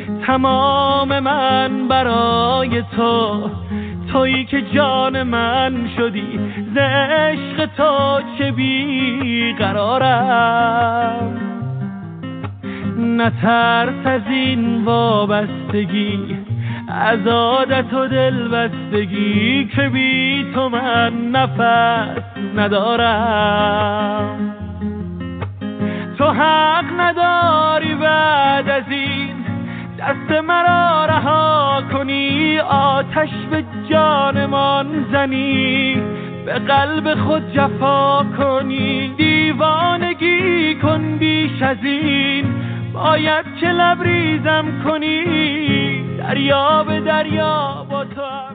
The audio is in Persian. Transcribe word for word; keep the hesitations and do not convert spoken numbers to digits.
تمام من برای تو، تویی که جان من شدی، ز عشق تو چه بی قرارم. نترس از این وابستگی، از عادت و دلبستگی، که بی تو من نفس ندارم. تو حق نداری بعد از این دست مرا رها کنی، آتش به جانمان زنی، به قلب خود جفا کنی. دیوانگی کن بیش از این، باید که لبریزم کنی، دریا به دریا با تو.